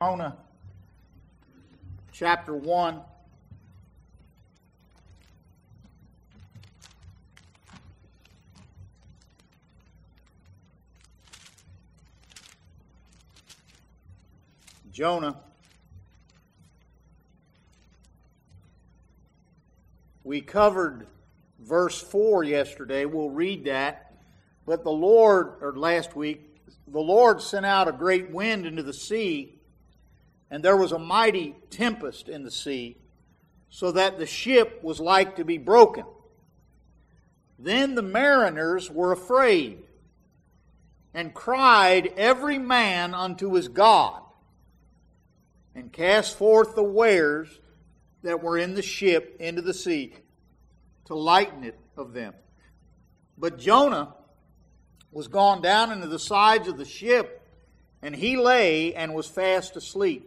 Jonah chapter 1. Jonah. We covered verse 4 yesterday. We'll read that. But last week, the Lord sent out a great wind into the sea, and there was a mighty tempest in the sea, so that the ship was like to be broken. Then the mariners were afraid, and cried every man unto his God, and cast forth the wares that were in the ship into the sea, to lighten it of them. But Jonah was gone down into the sides of the ship, and he lay and was fast asleep.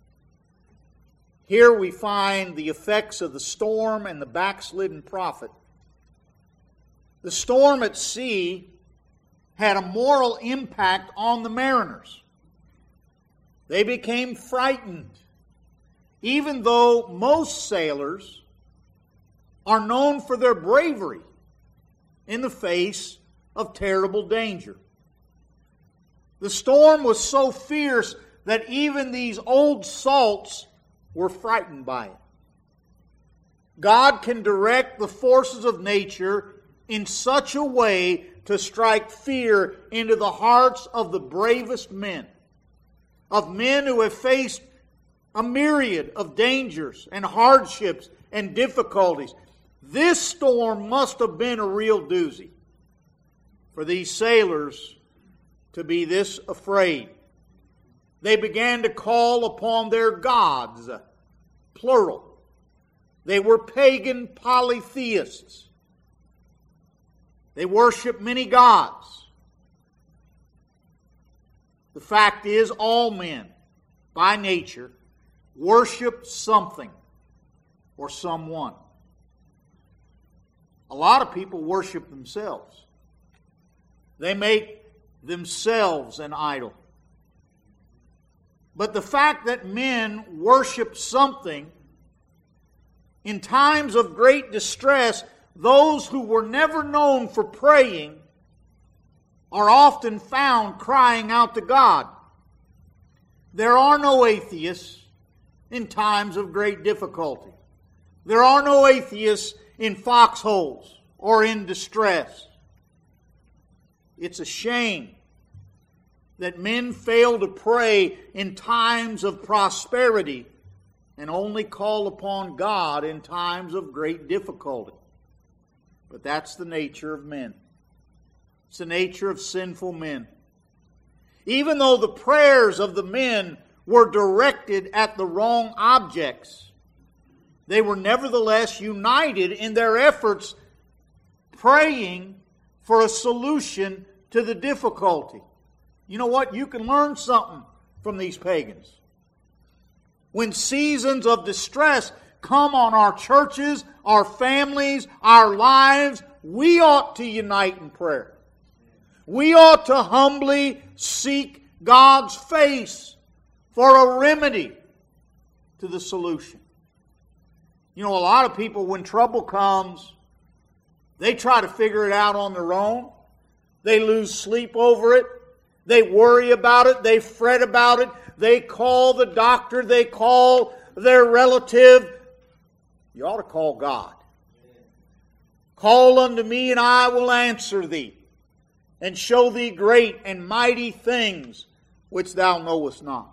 Here we find the effects of the storm and the backslidden prophet. The storm at sea had a moral impact on the mariners. They became frightened, even though most sailors are known for their bravery in the face of terrible danger. The storm was so fierce that even these old salts were frightened by it. God can direct the forces of nature in such a way to strike fear into the hearts of the bravest men, of men who have faced a myriad of dangers and hardships and difficulties. This storm must have been a real doozy for these sailors to be this afraid. They began to call upon their gods, plural. They were pagan polytheists. They worshiped many gods. The fact is, all men, by nature, worship something or someone. A lot of people worship themselves. They make themselves an idol. But the fact that men worship something, in times of great distress, those who were never known for praying are often found crying out to God. There are no atheists in times of great difficulty. There are no atheists in foxholes or in distress. It's a shame that men fail to pray in times of prosperity and only call upon God in times of great difficulty. But that's the nature of men. It's the nature of sinful men. Even though the prayers of the men were directed at the wrong objects, they were nevertheless united in their efforts praying for a solution to the difficulty. You know what? You can learn something from these pagans. When seasons of distress come on our churches, our families, our lives, we ought to unite in prayer. We ought to humbly seek God's face for a remedy to the solution. You know, a lot of people, when trouble comes, they try to figure it out on their own. They lose sleep over it. They worry about it. They fret about it. They call the doctor. They call their relative. You ought to call God. Call unto me, and I will answer thee, and show thee great and mighty things which thou knowest not.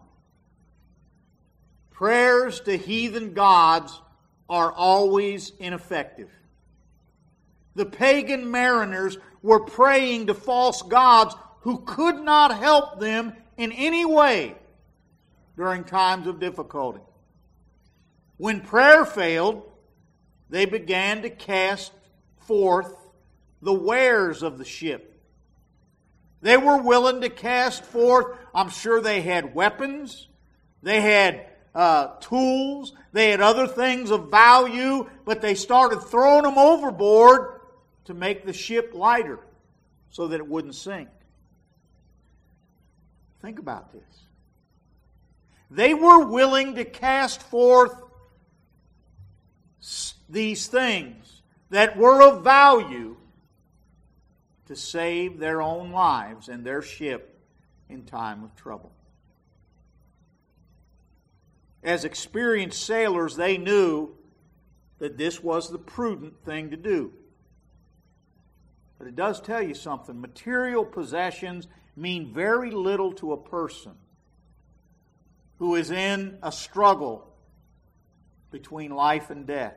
Prayers to heathen gods are always ineffective. The pagan mariners were praying to false gods who could not help them in any way during times of difficulty. When prayer failed, they began to cast forth the wares of the ship. They were willing to cast forth, I'm sure they had weapons, they had tools, they had other things of value, but they started throwing them overboard to make the ship lighter so that it wouldn't sink. Think about this. they were willing to cast forth these things that were of value to save their own lives and their ship in time of trouble. As experienced sailors, they knew that this was the prudent thing to do. But it does tell you something. Material possessions mean very little to a person who is in a struggle between life and death.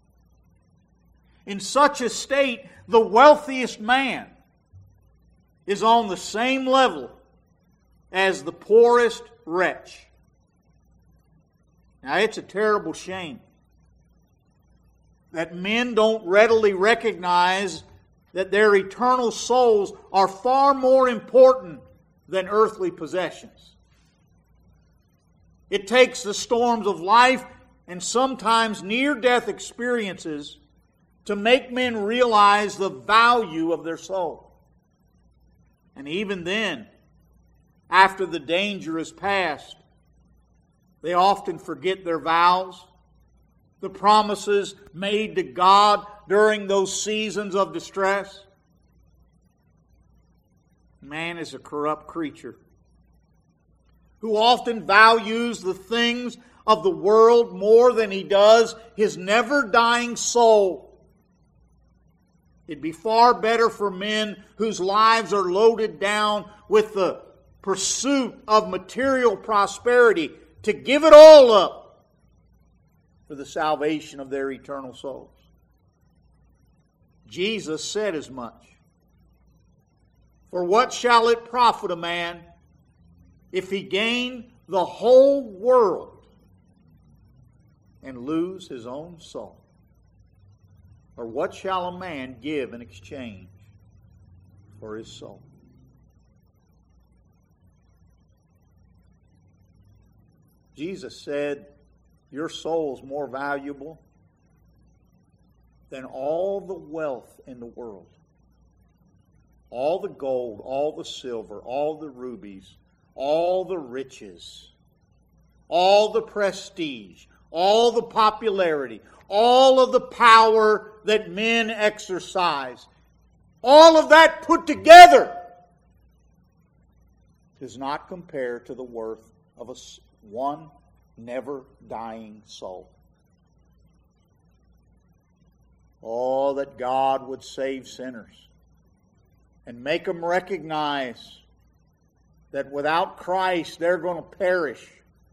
In such a state, the wealthiest man is on the same level as the poorest wretch. Now, it's a terrible shame that men don't readily recognize that their eternal souls are far more important than earthly possessions. It takes the storms of life and sometimes near-death experiences to make men realize the value of their soul. And even then, after the danger is past, they often forget their vows, the promises made to God during those seasons of distress. Man is a corrupt creature who often values the things of the world more than he does his never-dying soul. It'd be far better for men whose lives are loaded down with the pursuit of material prosperity to give it all up for the salvation of their eternal souls. Jesus said as much. For what shall it profit a man if he gain the whole world and lose his own soul? Or what shall a man give in exchange for his soul? Jesus said, your soul is more valuable than all the wealth in the world. All the gold, all the silver, all the rubies, all the riches, all the prestige, all the popularity, all of the power that men exercise. All of that put together does not compare to the worth of one never-dying soul. Oh, that God would save sinners and make them recognize that without Christ they're going to perish.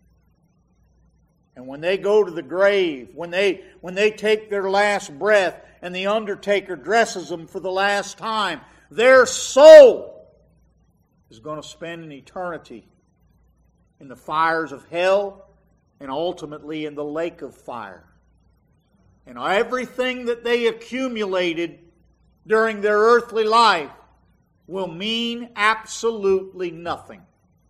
And when they go to the grave, when they take their last breath and the undertaker dresses them for the last time, their soul is going to spend an eternity in the fires of hell and ultimately in the lake of fire. And everything that they accumulated during their earthly life will mean absolutely nothing.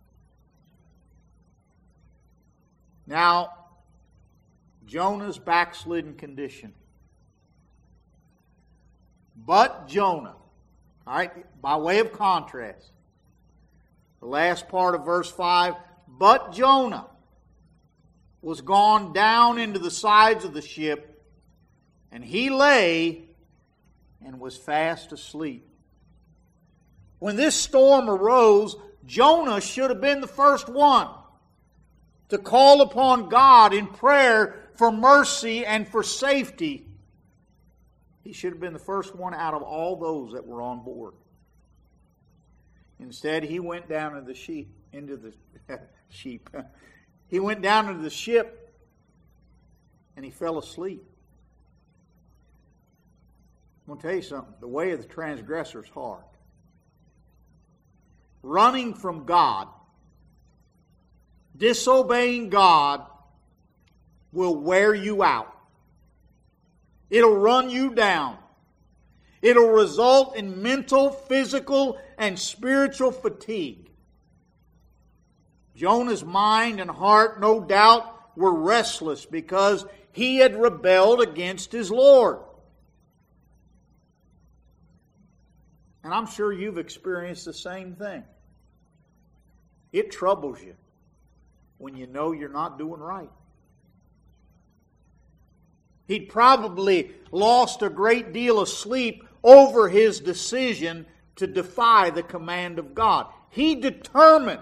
Now, Jonah's backslidden condition. But Jonah, all right, by way of contrast, the last part of verse 5, but Jonah was gone down into the sides of the ship, and he lay and was fast asleep. When this storm arose, Jonah should have been the first one to call upon God in prayer for mercy and for safety. He should have been the first one out of all those that were on board. Instead, he went down into the He went down into the ship and he fell asleep. I'm going to tell you something. The way of the transgressor is hard. Running from God, disobeying God, will wear you out. It'll run you down. It'll result in mental, physical, and spiritual fatigue. Jonah's mind and heart, no doubt, were restless because he had rebelled against his Lord. And I'm sure you've experienced the same thing. It troubles you. when you know you're not doing right. He'd probably lost a great deal of sleep over his decision to defy the command of God. He decided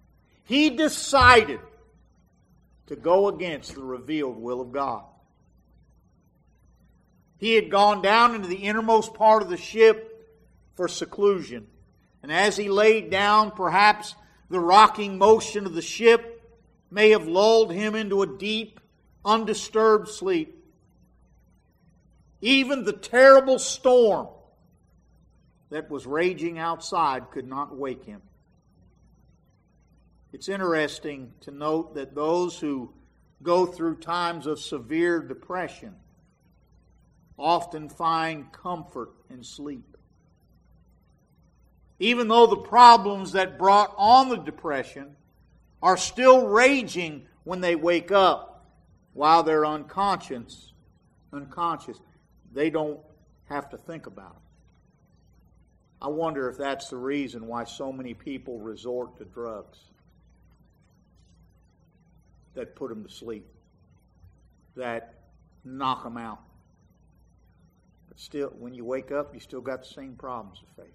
to go against the revealed will of God. He had gone down into the innermost part of the ship for seclusion. And as he laid down, perhaps the rocking motion of the ship may have lulled him into a deep, undisturbed sleep. Even the terrible storm that was raging outside could not wake him. It's interesting to note that those who go through times of severe depression often find comfort in sleep. Even though the problems that brought on the depression are still raging when they wake up, while they're unconscious, they don't have to think about it. I wonder if that's the reason why so many people resort to drugs that put them to sleep, that knock them out. But still, when you wake up, you still got the same problems to face.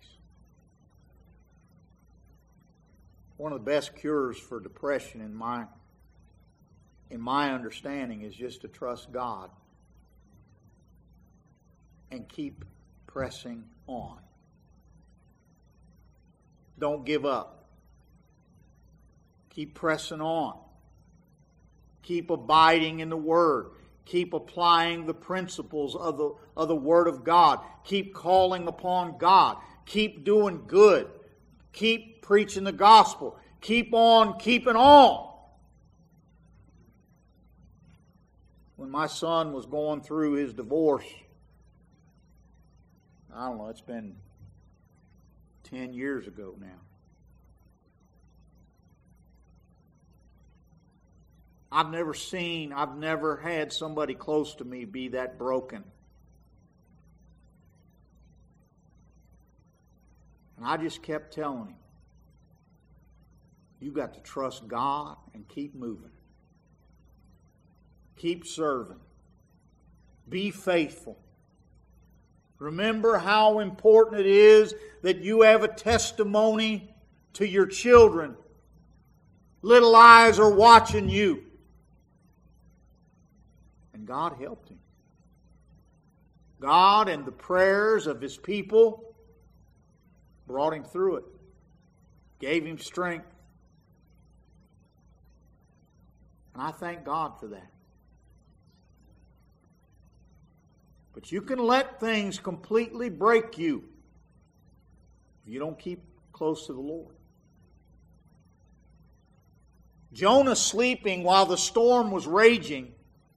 One of the best cures for depression, in my understanding, is just to trust God and keep pressing on. Don't give up. Keep pressing on. Keep abiding in the Word. Keep applying the principles of the Word of God. Keep calling upon God. Keep doing good. Keep preaching the gospel. Keep on keeping on. When my son was going through his divorce, I don't know, it's been 10 years ago now. I've never had somebody close to me be that broken. And I just kept telling him, you got to trust God and keep moving. Keep serving. Be faithful. Remember how important it is that you have a testimony to your children. Little eyes are watching you. And God helped him. God and the prayers of His people brought him through it. Gave him strength. And I thank God for that. But you can let things completely break you if you don't keep close to the Lord. Jonah sleeping while the storm was raging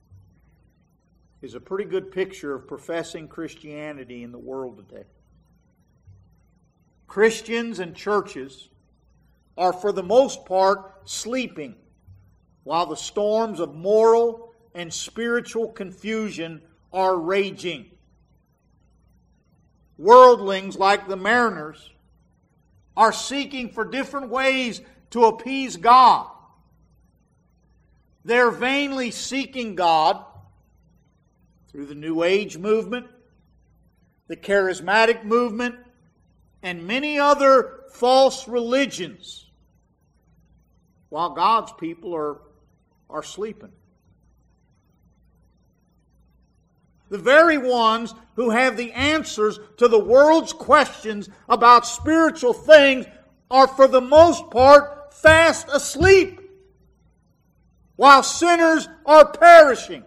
is a pretty good picture of professing Christianity in the world today. Christians and churches are for the most part sleeping while the storms of moral and spiritual confusion are raging. Worldlings like the mariners are seeking for different ways to appease God. They're vainly seeking God through the New Age movement, the charismatic movement, and many other false religions, while God's people are sleeping. The very ones who have the answers to the world's questions about spiritual things are for the most part fast asleep, while sinners are perishing.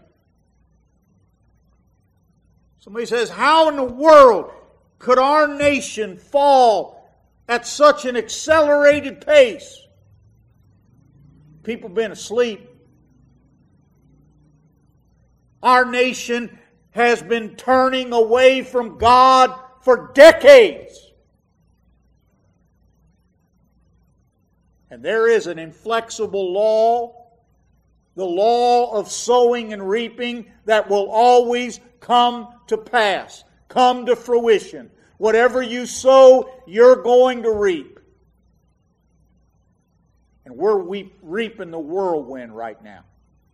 Somebody says, how in the world could our nation fall at such an accelerated pace? People been asleep. Our nation has been turning away from God for decades. And there is an inflexible law, the law of sowing and reaping, that will always come to pass, come to fruition. Whatever you sow, you're going to reap. And And we're reaping the whirlwind right now.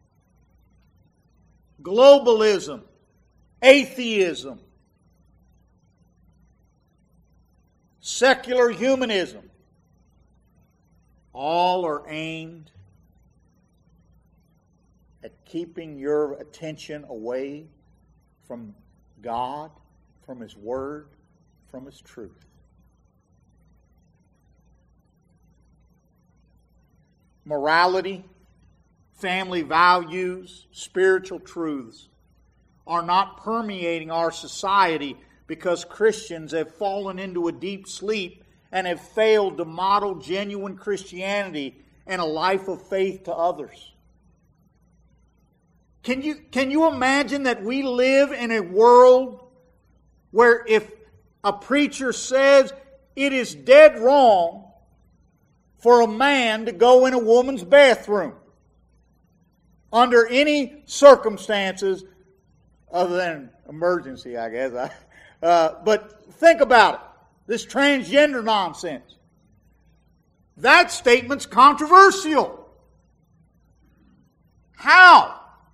Globalism, atheism, secular humanism, all are aimed at keeping your attention away from God, from His Word, from His truth. Morality, family values, spiritual truths are not permeating our society because Christians have fallen into a deep sleep and have failed to model genuine Christianity and a life of faith to others. Can you imagine that we live in a world where if a preacher says it is dead wrong for a man to go in a woman's bathroom under any circumstances other than emergency, I guess. But think about it. This transgender nonsense. That statement's controversial. How?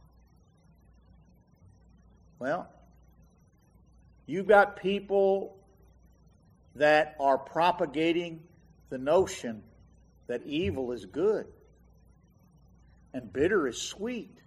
Well, you've got people that are propagating the notion that evil is good and bitter is sweet.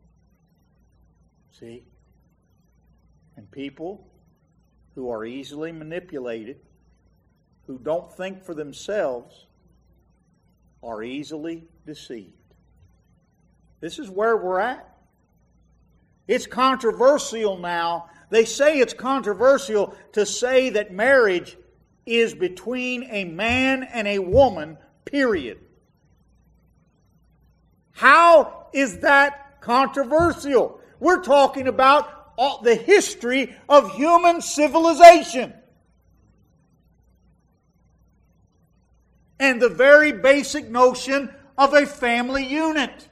See? And people who are easily manipulated, who don't think for themselves, are easily deceived. This is where we're at. It's controversial now. They say it's controversial to say that marriage is between a man and a woman, period. How is that controversial? We're talking about the history of human civilization. And the very basic notion of a family unit.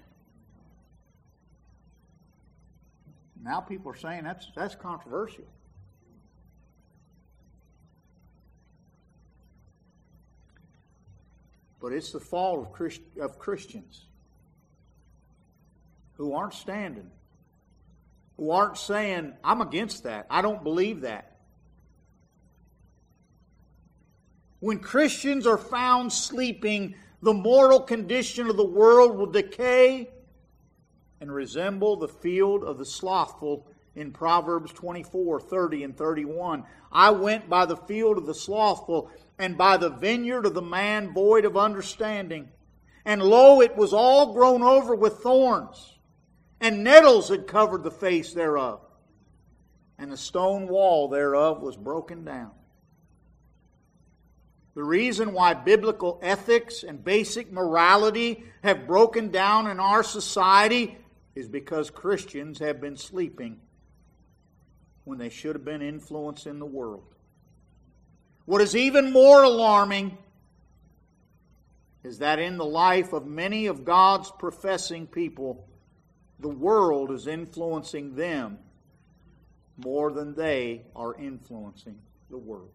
Now people are saying that's controversial. But it's the fault of Christians who aren't standing, who aren't saying, I'm against that. I don't believe that. When Christians are found sleeping, the mortal condition of the world will decay and resemble the field of the slothful in Proverbs 24, 30 and 31. I went by the field of the slothful and by the vineyard of the man void of understanding. And lo, it was all grown over with thorns, and nettles had covered the face thereof, and the stone wall thereof was broken down. The reason why biblical ethics and basic morality have broken down in our society is because Christians have been sleeping when they should have been influencing the world. What is even more alarming is that in the life of many of God's professing people, the world is influencing them more than they are influencing the world.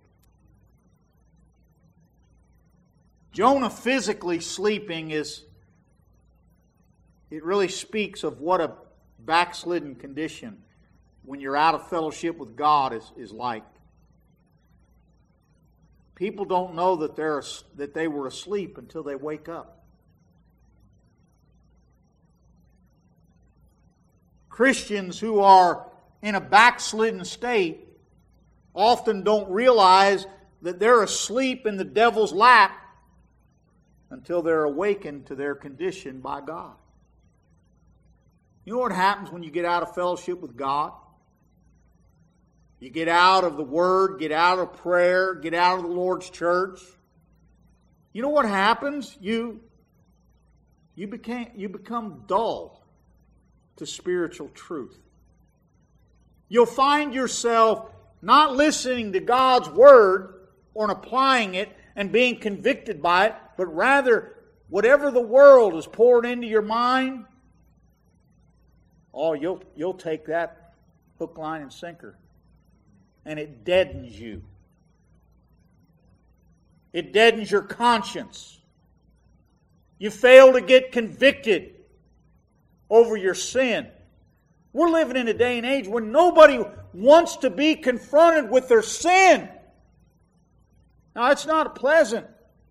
Jonah physically sleeping it really speaks of what a backslidden condition when you're out of fellowship with God is like. People don't know that they were asleep until they wake up. Christians who are in a backslidden state often don't realize that they're asleep in the devil's lap until they're awakened to their condition by God. You know what happens when you get out of fellowship with God? You get out of the Word, get out of prayer, get out of the Lord's church. You know what happens? You become dull to spiritual truth. You'll find yourself not listening to God's Word or applying it and being convicted by it, but rather whatever the world has poured into your mind, you'll take that hook, line, and sinker. And it deadens you. It deadens your conscience. You fail to get convicted over your sin. We're living in a day and age when nobody wants to be confronted with their sin. Now, it's not pleasant.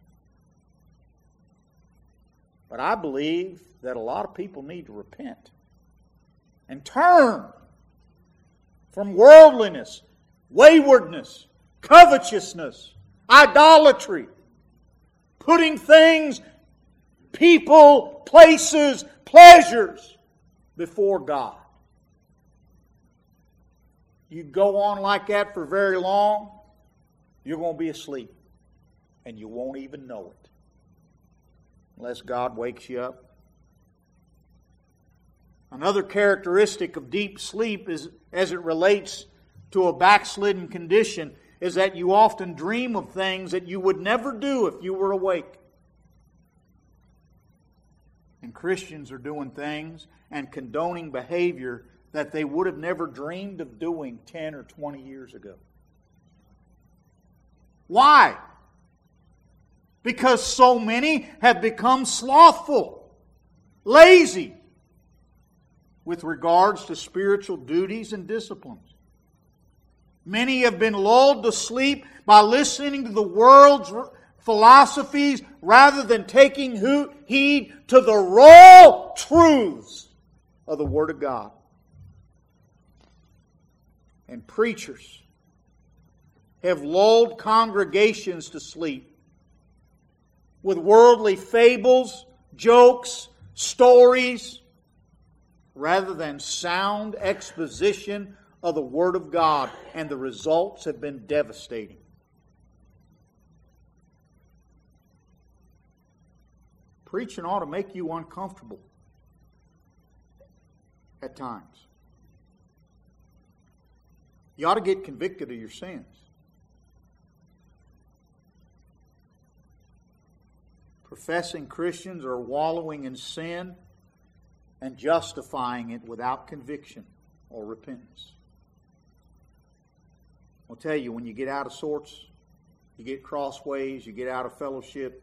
But I believe that a lot of people need to repent and turn from worldliness, waywardness, covetousness, idolatry, putting things, people, places, pleasures before God. You go on like that for very long, you're going to be asleep. And you won't even know it. Unless God wakes you up. Another characteristic of deep sleep is, as it relates to a backslidden condition, is that you often dream of things that you would never do if you were awake. And Christians are doing things and condoning behavior that they would have never dreamed of doing 10 or 20 years ago. Why? Because so many have become slothful, lazy with regards to spiritual duties and disciplines. Many have been lulled to sleep by listening to the world's philosophies rather than taking heed to the raw truths of the Word of God. And preachers have lulled congregations to sleep with worldly fables, jokes, stories, rather than sound exposition of the Word of God, and the results have been devastating. Preaching ought to make you uncomfortable at times. You ought to get convicted of your sins. Professing Christians are wallowing in sin and justifying it without conviction or repentance. I'll tell you, when you get out of sorts, you get crossways, you get out of fellowship,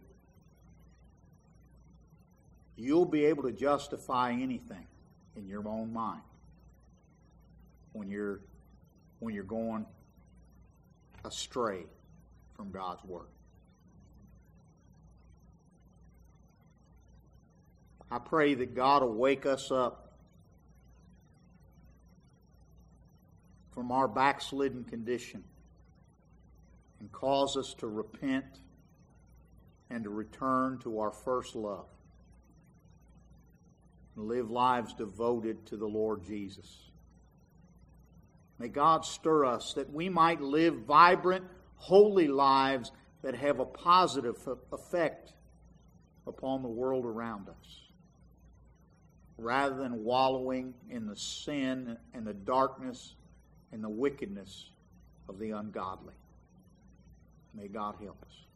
you'll be able to justify anything in your own mind when you're going astray from God's Word. I pray that God will wake us up from our backslidden condition and cause us to repent and to return to our first love and live lives devoted to the Lord Jesus. May God stir us that we might live vibrant, holy lives that have a positive effect upon the world around us, rather than wallowing in the sin and the darkness and the wickedness of the ungodly. May God help us.